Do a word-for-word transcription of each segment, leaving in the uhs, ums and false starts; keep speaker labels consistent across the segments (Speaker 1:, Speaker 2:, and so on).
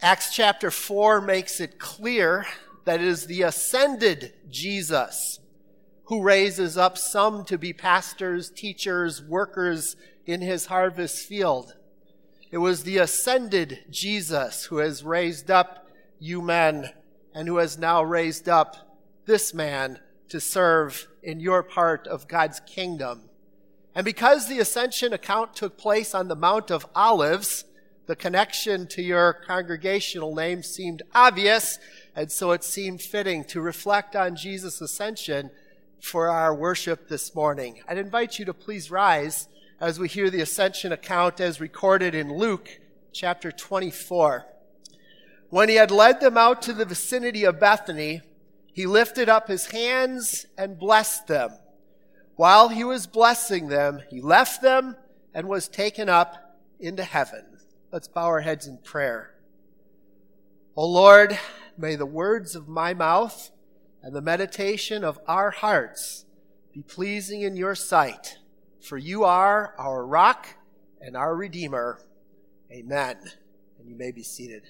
Speaker 1: Acts chapter four makes it clear that it is the ascended Jesus who raises up some to be pastors, teachers, workers in his harvest field. It was the ascended Jesus who has raised up you men and who has now raised up this man to serve in your part of God's kingdom. And because the ascension account took place on the Mount of Olives, the connection to your congregational name seemed obvious, and so it seemed fitting to reflect on Jesus' ascension for our worship this morning. I'd invite you to please rise as we hear the ascension account as recorded in Luke chapter twenty-four. When he had led them out to the vicinity of Bethany, he lifted up his hands and blessed them. While he was blessing them, he left them and was taken up into heaven. Let's bow our heads in prayer. O Lord, may the words of my mouth and the meditation of our hearts be pleasing in your sight, for you are our rock and our Redeemer. Amen. And you may be seated.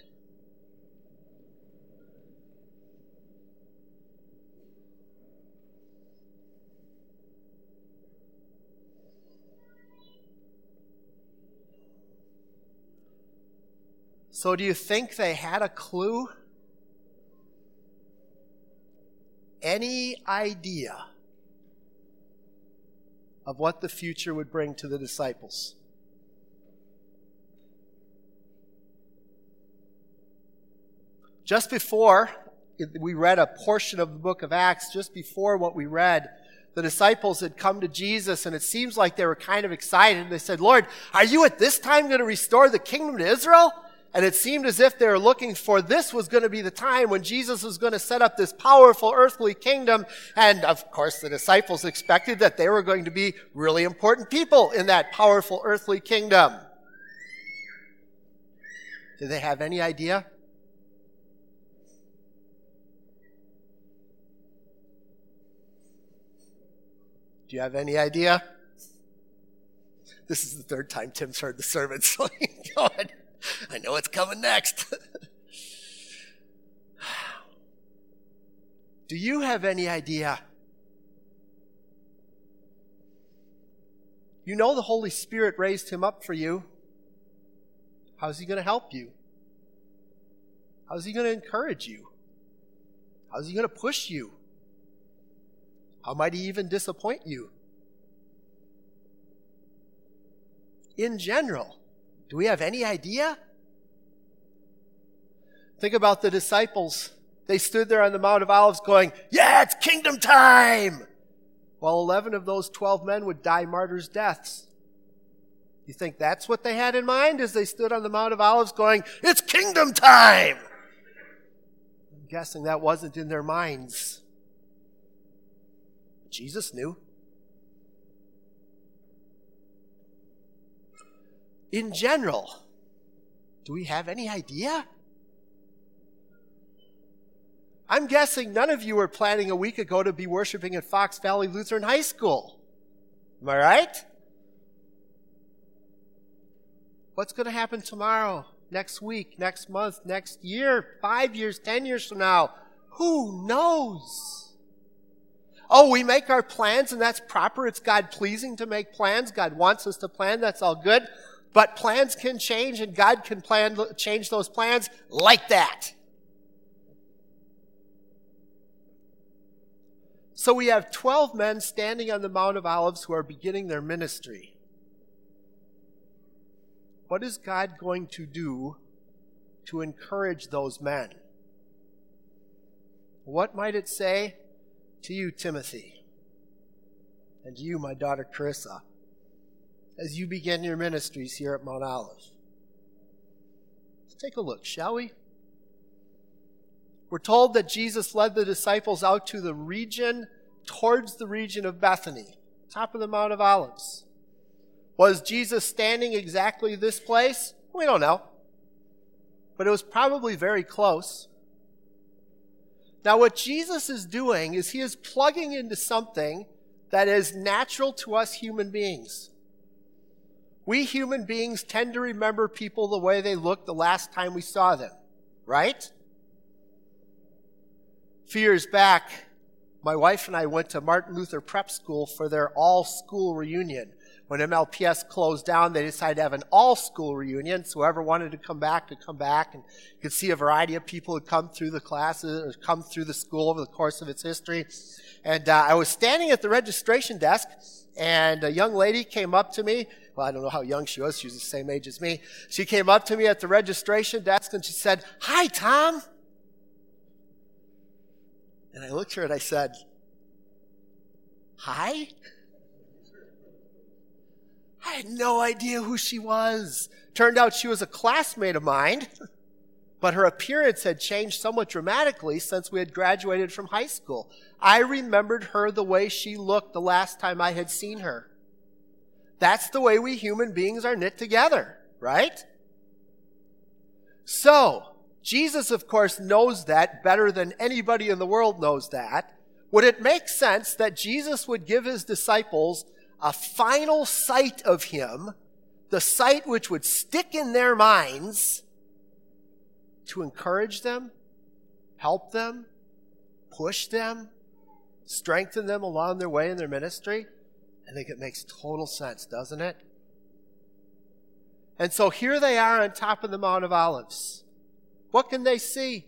Speaker 1: So do you think they had a clue? Any idea of what the future would bring to the disciples? Just before, we read a portion of the book of Acts, just before what we read, the disciples had come to Jesus, and it seems like they were kind of excited. They said, Lord, are you at this time going to restore the kingdom to Israel? And it seemed as if they were looking for this was going to be the time when Jesus was going to set up this powerful earthly kingdom. And of course, the disciples expected that they were going to be really important people in that powerful earthly kingdom. Did they have any idea? Do you have any idea? This is the third time Tim's heard the sermon, so go ahead. I know what's coming next. Do you have any idea? You know the Holy Spirit raised him up for you. How's he going to help you? How's he going to encourage you? How's he going to push you? How might he even disappoint you? In general, do we have any idea? Think about the disciples. They stood there on the Mount of Olives going, yeah, it's kingdom time! While eleven of those twelve men would die martyrs' deaths. You think that's what they had in mind as they stood on the Mount of Olives going, it's kingdom time! I'm guessing that wasn't in their minds. Jesus knew. In general, do we have any idea? I'm guessing none of you were planning a week ago to be worshiping at Fox Valley Lutheran High School. Am I right? What's going to happen tomorrow, next week, next month, next year, five years, ten years from now? Who knows? Oh, we make our plans, and that's proper. It's God-pleasing to make plans. God wants us to plan. That's all good. But plans can change, and God can plan change those plans like that. So we have twelve men standing on the Mount of Olives who are beginning their ministry. What is God going to do to encourage those men? What might it say to you, Timothy, and to you, my daughter Carissa, as you begin your ministries here at Mount Olive? Let's take a look, shall we? We're told that Jesus led the disciples out to the region, towards the region of Bethany, top of the Mount of Olives. Was Jesus standing exactly this place? We don't know. But it was probably very close. Now, what Jesus is doing is he is plugging into something that is natural to us human beings. We human beings tend to remember people the way they looked the last time we saw them. right? A few years back, my wife and I went to Martin Luther Prep School for their all-school reunion. When M L P S closed down, they decided to have an all-school reunion, so whoever wanted to come back could come back, and you could see a variety of people who had come through the classes, or come through the school over the course of its history. And uh, I was standing at the registration desk, and a young lady came up to me. Well, I don't know how young she was. She was the same age as me. She came up to me at the registration desk, and she said, "Hi, Tom." And I looked at her and I said, "Hi?" I had no idea who she was. Turned out she was a classmate of mine, but her appearance had changed somewhat dramatically since we had graduated from high school. I remembered her the way she looked the last time I had seen her. That's the way we human beings are knit together, right? So, Jesus, of course, knows that better than anybody in the world knows that. Would it make sense that Jesus would give his disciples a final sight of him, the sight which would stick in their minds to encourage them, help them, push them, strengthen them along their way in their ministry? I think it makes total sense, doesn't it? And so here they are on top of the Mount of Olives. What can they see?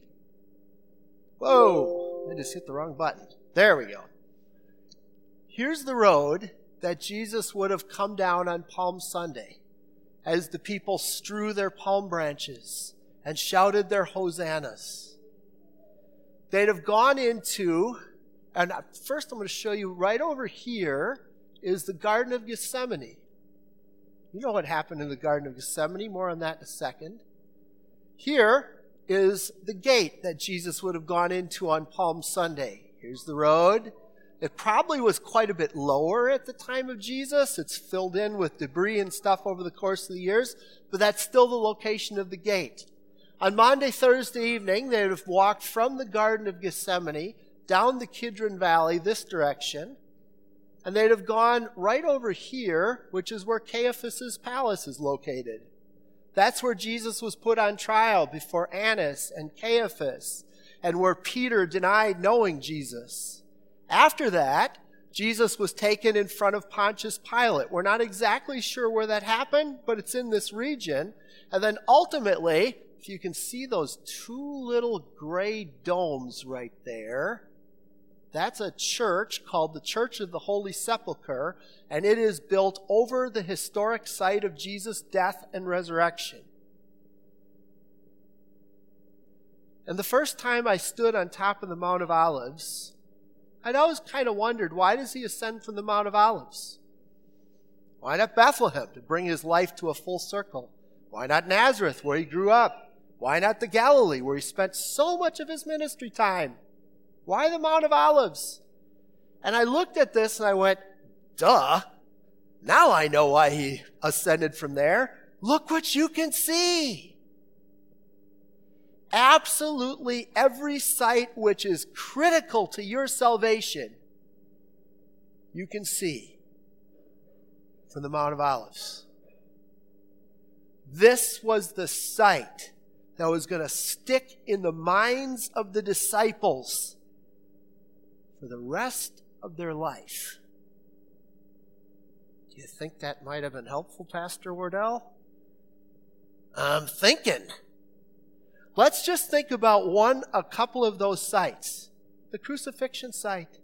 Speaker 1: Whoa, I just hit the wrong button. There we go. Here's the road that Jesus would have come down on Palm Sunday as the people strew their palm branches and shouted their hosannas. They'd have gone into, and first I'm going to show you right over here is the Garden of Gethsemane. You know what happened in the Garden of Gethsemane, more on that in a second. Here is the gate that Jesus would have gone into on Palm Sunday. Here's the road. It probably was quite a bit lower at the time of Jesus. It's filled in with debris and stuff over the course of the years, but that's still the location of the gate. On Maundy, Thursday evening, they would have walked from the Garden of Gethsemane down the Kidron Valley this direction, and they'd have gone right over here, which is where Caiaphas' palace is located. That's where Jesus was put on trial before Annas and Caiaphas, and where Peter denied knowing Jesus. After that, Jesus was taken in front of Pontius Pilate. We're not exactly sure where that happened, but it's in this region. And then ultimately, if you can see those two little gray domes right there, that's a church called the Church of the Holy Sepulchre, and it is built over the historic site of Jesus' death and resurrection. And the first time I stood on top of the Mount of Olives, I'd always kind of wondered, why does he ascend from the Mount of Olives? Why not Bethlehem to bring his life to a full circle? Why not Nazareth, where he grew up? Why not the Galilee, where he spent so much of his ministry time? Why the Mount of Olives? And I looked at this and I went, duh. Now I know why he ascended from there. Look what you can see. Absolutely every site which is critical to your salvation, you can see from the Mount of Olives. This was the site that was going to stick in the minds of the disciples for the rest of their life. Do you think that might have been helpful, Pastor Wardell? I'm thinking. Let's just think about one, a couple of those sites. The crucifixion site.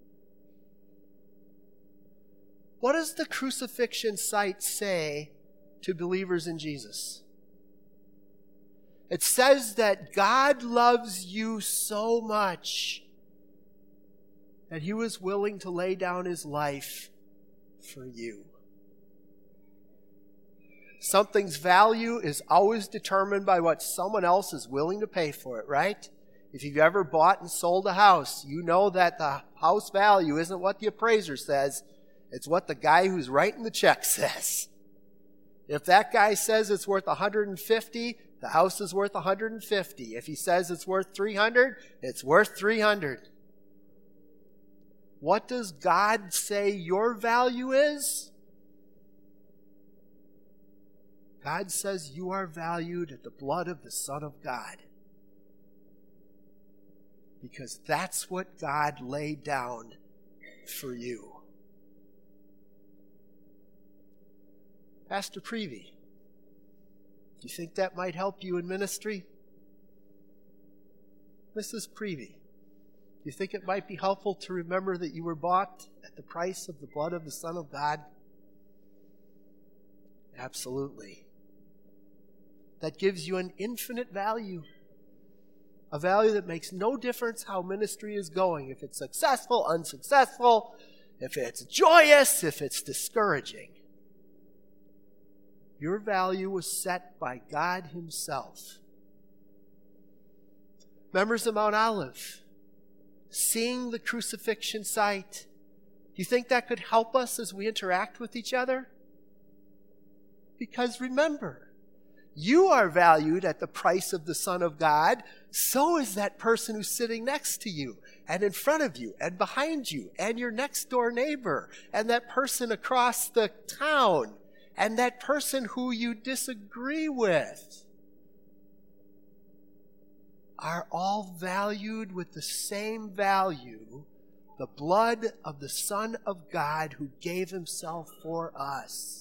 Speaker 1: What does the crucifixion site say to believers in Jesus? It says that God loves you so much that he was willing to lay down his life for you. Something's value is always determined by what someone else is willing to pay for it, right? If you've ever bought and sold a house, you know that the house value isn't what the appraiser says. It's what the guy who's writing the check says. If that guy says it's worth one hundred fifty, the house is worth one hundred fifty. If he says it's worth three hundred, it's worth three hundred. What does God say your value is? God says you are valued at the blood of the Son of God. because that's what God laid down for you. Pastor Prevey, do you think that might help you in ministry? Missus Prevey, do you think it might be helpful to remember that you were bought at the price of the blood of the Son of God? Absolutely. That gives you an infinite value. A value that makes no difference how ministry is going. If it's successful, unsuccessful, if it's joyous, if it's discouraging. Your value was set by God Himself. Members of Mount Olive, seeing the crucifixion site, do you think that could help us as we interact with each other? Because remember, you are valued at the price of the Son of God. So is that person who's sitting next to you and in front of you and behind you and your next door neighbor and that person across the town and that person who you disagree with are all valued with the same value, the blood of the Son of God who gave Himself for us.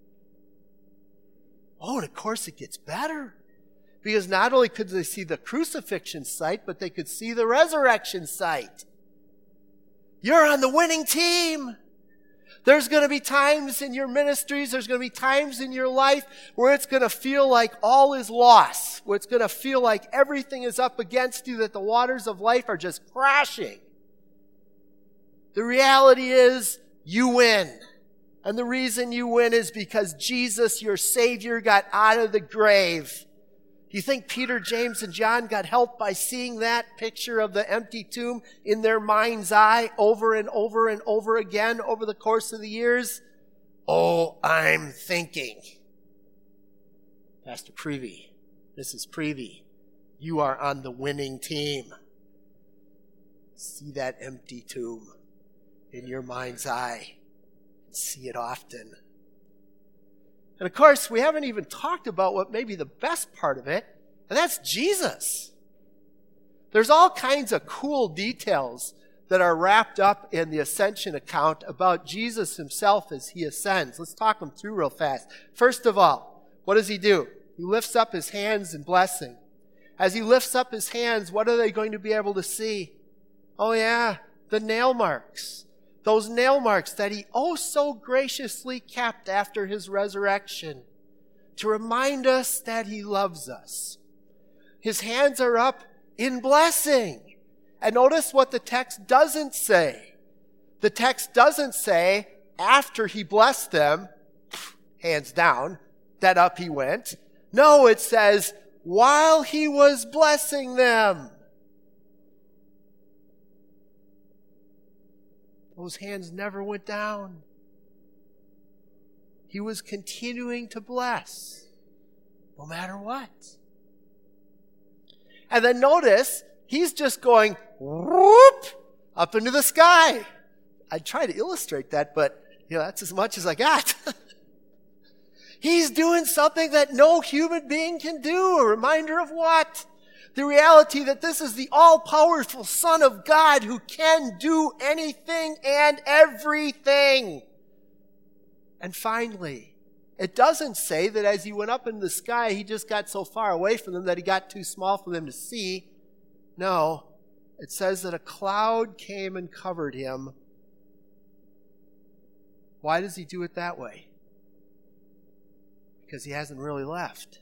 Speaker 1: Oh, and of course it gets better. Because not only could they see the crucifixion site, but they could see the resurrection site. You're on the winning team. There's going to be times in your ministries, there's going to be times in your life where it's going to feel like all is lost, where it's going to feel like everything is up against you, that the waters of life are just crashing. The reality is, you win. And the reason you win is because Jesus, your Savior, got out of the grave. Do you think Peter, James, and John got help by seeing that picture of the empty tomb in their mind's eye over and over and over again over the course of the years? Oh, I'm thinking. Pastor Prevey, Missus Prevey, you are on the winning team. See that empty tomb in your mind's eye. See it often. And of course, we haven't even talked about what may be the best part of it, and that's Jesus. There's all kinds of cool details that are wrapped up in the ascension account about Jesus Himself as He ascends. Let's talk them through real fast. First of all, what does He do? He lifts up His hands in blessing. As He lifts up His hands, what are they going to be able to see? Oh yeah, the nail marks. Those nail marks that He oh so graciously kept after His resurrection to remind us that He loves us. His hands are up in blessing. And notice what the text doesn't say. The text doesn't say, after He blessed them, hands down, that up He went. No, it says, while He was blessing them. Those hands never went down. He was continuing to bless, no matter what. And then notice, He's just going, whoop, up into the sky. I try to illustrate that, but you know, that's as much as I got. He's doing something that no human being can do. A reminder of what? The reality that this is the all-powerful Son of God who can do anything and everything. And finally, it doesn't say that as He went up in the sky, He just got so far away from them that He got too small for them to see. No, it says that a cloud came and covered Him. Why does He do it that way? Because He hasn't really left.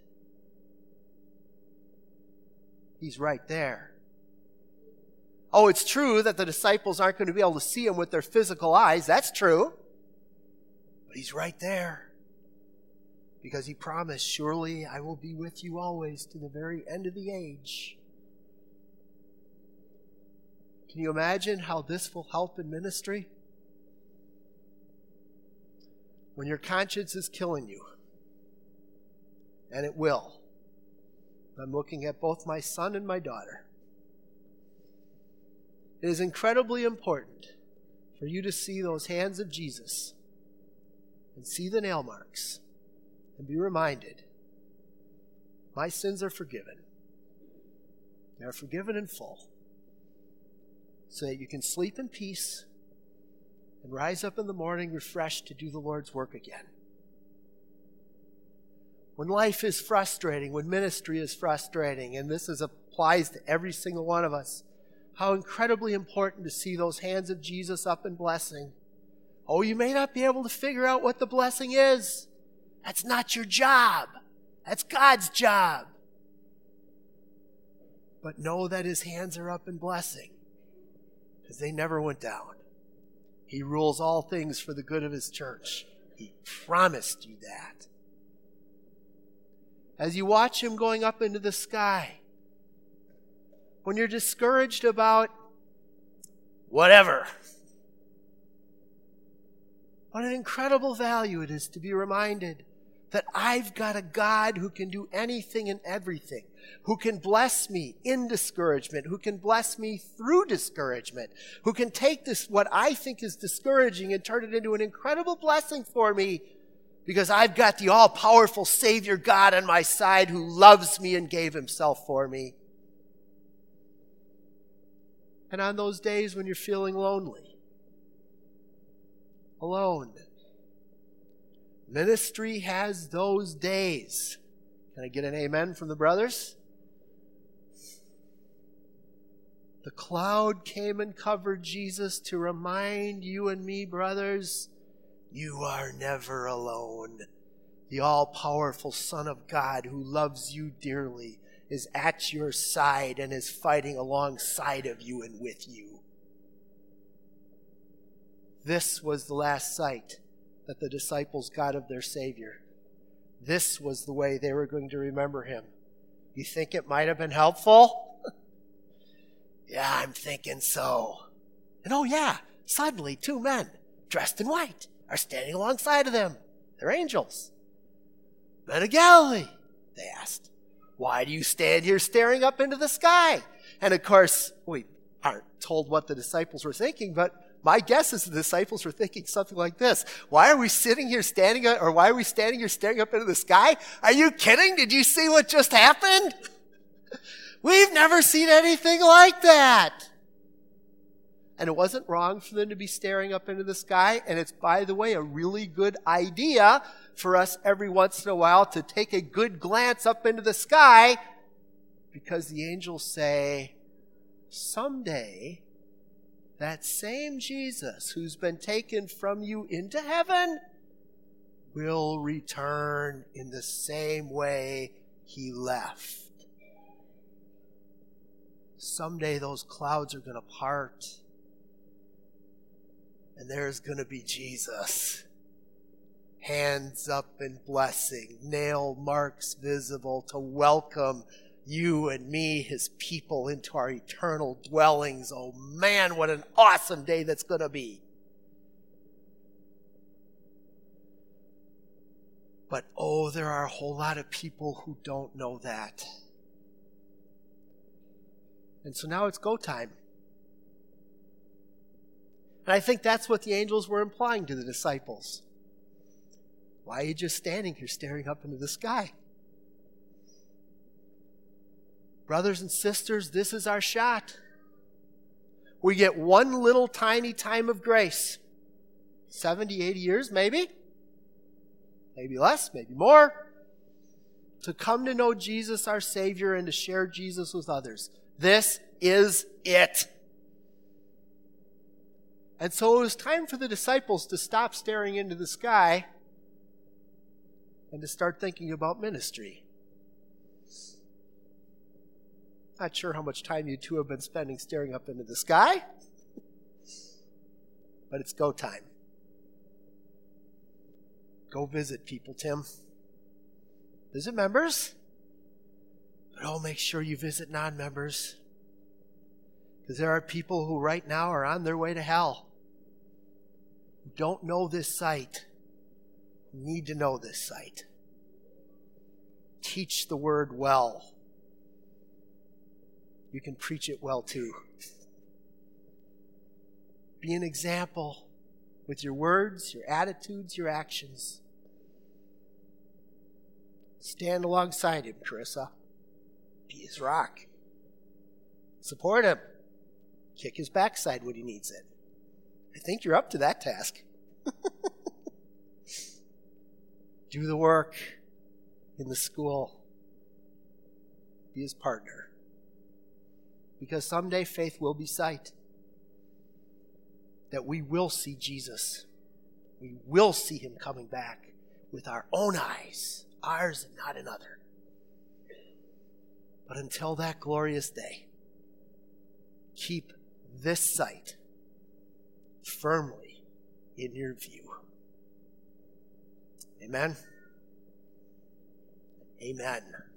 Speaker 1: He's right there. Oh, it's true that the disciples aren't going to be able to see Him with their physical eyes. That's true. But He's right there. Because He promised, surely I will be with you always to the very end of the age. Can you imagine how this will help in ministry? When your conscience is killing you, and it will. I'm looking at both my son and my daughter. It is incredibly important for you to see those hands of Jesus and see the nail marks and be reminded, my sins are forgiven. They are forgiven in full. so that you can sleep in peace and rise up in the morning refreshed to do the Lord's work again. When life is frustrating, when ministry is frustrating, and this is, applies to every single one of us, how incredibly important to see those hands of Jesus up in blessing. Oh, you may not be able to figure out what the blessing is. That's not your job. That's God's job. But know that his hands are up in blessing, because they never went down. He rules all things for the good of his church. He promised you that. As you watch him going up into the sky, when you're discouraged about whatever, what an incredible value it is to be reminded that I've got a God who can do anything and everything, who can bless me in discouragement, who can bless me through discouragement, who can take this, what I think is discouraging, and turn it into an incredible blessing for me, because I've got the all-powerful Savior God on my side who loves me and gave himself for me. And on those days when you're feeling lonely, alone, ministry has those days. Can I get an amen from the brothers? The cloud came and covered Jesus to remind you and me, brothers, you are never alone. The all-powerful Son of God who loves you dearly is at your side and is fighting alongside of you and with you. This was the last sight that the disciples got of their Savior. This was the way they were going to remember him. You think it might have been helpful? Yeah, I'm thinking so. And oh yeah, suddenly two men dressed in white are standing alongside of them. They're angels. Men of Galilee, they asked, why do you stand here staring up into the sky? And of course, we aren't told what the disciples were thinking, but my guess is the disciples were thinking something like this. Why are we sitting here standing, or why are we standing here staring up into the sky? Are you kidding? Did you see what just happened? We've never seen anything like that. And it wasn't wrong for them to be staring up into the sky. And it's, by the way, a really good idea for us every once in a while to take a good glance up into the sky, because the angels say, someday, that same Jesus who's been taken from you into heaven will return in the same way he left. Someday those clouds are going to part, and there's going to be Jesus. Hands up in blessing, nail marks visible to welcome you and me, his people, into our eternal dwellings. Oh man, what an awesome day that's going to be. But oh, there are a whole lot of people who don't know that. And so now it's go time. And I think that's what the angels were implying to the disciples. Why are you just standing here staring up into the sky? Brothers and sisters, this is our shot. We get one little tiny time of grace. seventy, eighty years, maybe. Maybe less, maybe more. To come to know Jesus, our Savior, and to share Jesus with others. This is it. And so it was time for the disciples to stop staring into the sky and to start thinking about ministry. Not sure how much time you two have been spending staring up into the sky, but it's go time. Go visit people, Tim. Visit members, but oh, make sure you visit non-members, because there are people who right now are on their way to hell, who don't know this site, who need to know this site. Teach the word well. You can preach it well too. Be an example with your words, your attitudes, your actions. Stand alongside him, Carissa. Be his rock. Support him. kick his backside when he needs it. I think you're up to that task. Do the work in the school. Be his partner. Because someday faith will be sight. That we will see Jesus. We will see him coming back with our own eyes, ours and not another. But until that glorious day, keep this sight firmly in your view. Amen. Amen.